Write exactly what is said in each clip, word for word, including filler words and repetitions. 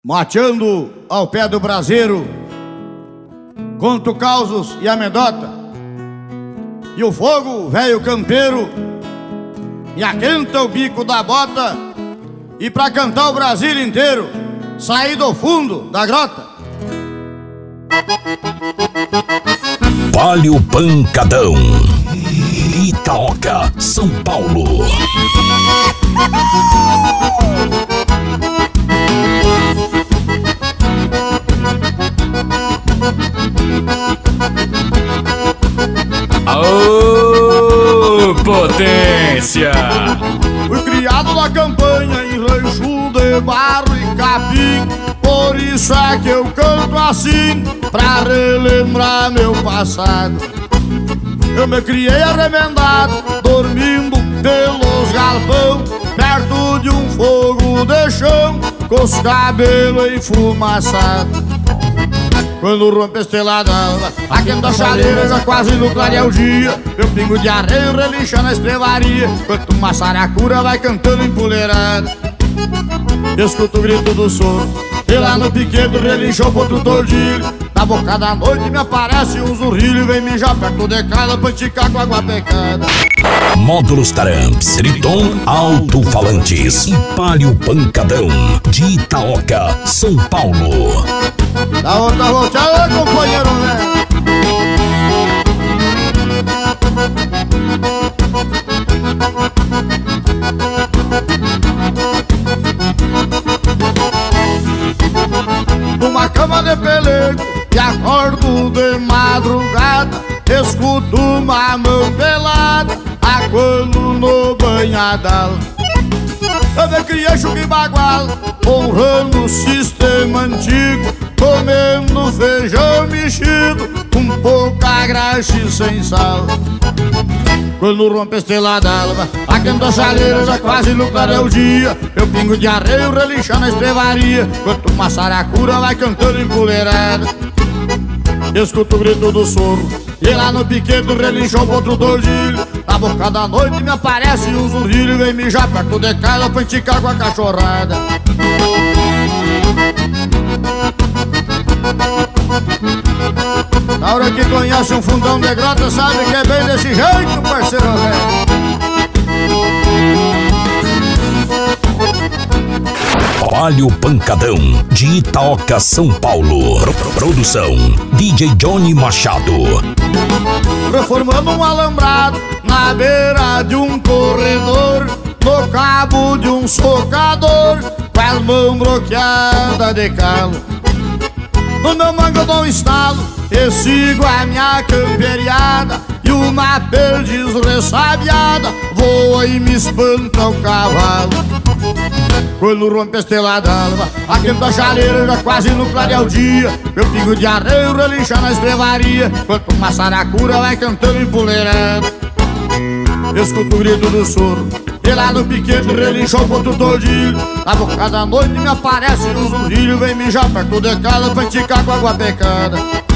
Mateando ao pé do braseiro, conto causos e amedota, e o fogo, velho campeiro, me aquenta o bico da bota. E pra cantar o Brasil inteiro, saí do fundo da grota. Palio Pancadão, Itaoca, São Paulo. Aô, potência! Fui criado na campanha em rancho de barro e capim, por isso é que eu canto assim, pra relembrar meu passado. Eu me criei arremendado, dormindo pelos galpão, perto de um fogo de chão, com os cabelos enfumaçados. Quando rompe a estrelada alva, aquenta a chaleira, já quase no clarear o dia. Meu pingo de arreio relincha na estrevaria, enquanto uma saracura vai cantando empoleirada. Escuto o grito do soro, e lá no piquedo relincha o potro tordilho. Na boca da noite me aparece um zurrilho, vem mijar perto de casa pra esticar com água pecada. Módulos Taramps, Triton Alto-Falantes e Palio Pancadão, de Itaoca, São Paulo. Da outra volteada, companheiro, né? Numa cama de pelego e acordo de madrugada, escuto uma mão pelada, aquando no banhadal. Eu me criei chuca e bagual, honrando o sistema antigo, comendo feijão mexido, com pouca graxa e sem sal. Quando rompe a estrela d'alva, aquenta a chaleira, já quase no clarear o dia. Eu pingo de arreio relincha na estrevaria, enquanto uma saracura vai cantando empoleirada. Escuto o grito do soro, e lá no piquedo relincha o potro tordilho. Na boca da noite me aparece um zurrilho, vem mijar perto de casa pra esticar com a cachorrada. Na hora que conhece um fundão de grota, sabe que é bem desse jeito, parceiro velho. Palio Pancadão, de Itaoca, São Paulo. Pro Produção D J Johnny Machado. Reformando um alambrado na beira de um corredor, no cabo de um socador, com as mãos bloqueadas de calo. No meu mango eu dou um estalo e sigo a minha camperiada, e uma perdiz ressabiada voa e me espanta o cavalo. Quando rompe a estrela d'alva, aquenta a chaleira, já quase no clarear o dia. Meu pingo de arreio relincha na estrevaria, enquanto uma saracura vai cantando empoleirada. Escuto o grito do soro, e lá no piquete relincha o potro tordilho. Na boca da noite me aparece um zurrilho, vem mijar perto de casa pra esticar com água pecada.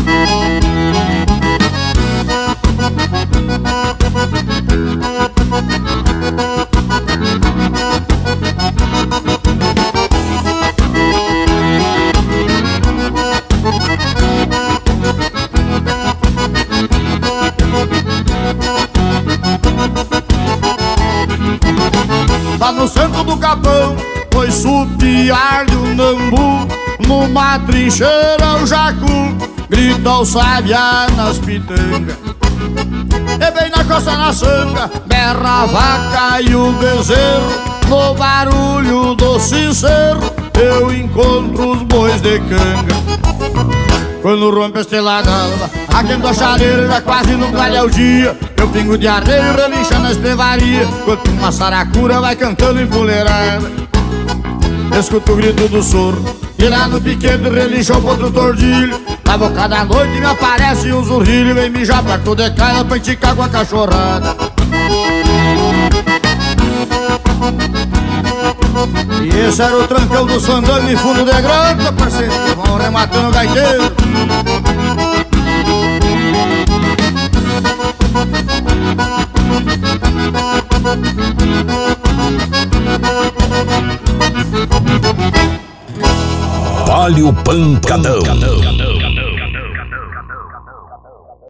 Lá no centro do capão, foi supiar de um nambu, numa trincheira o jacu grita o sabiá nas pitangas. E bem na costa na sanga, berra a vaca e o bezerro, no barulho do sincero eu encontro os bois de canga. Quando rompe a estrela d'alva, aquenta a chaleira, já quase no clarear o dia. Meu pingo de arreio relincha na estrevaria, enquanto uma saracura vai cantando empoleirada. Escuto o grito do soro, e lá no piquete relincha o potro tordilho. Na boca da noite me aparece um zurrilho, vem mijar perto de casa pra esticar com a cachorrada. E esse era o trancão do Sandano em fundo de grota, parceiro, vão rematando o gaiteiro. Carvalho Pancadão.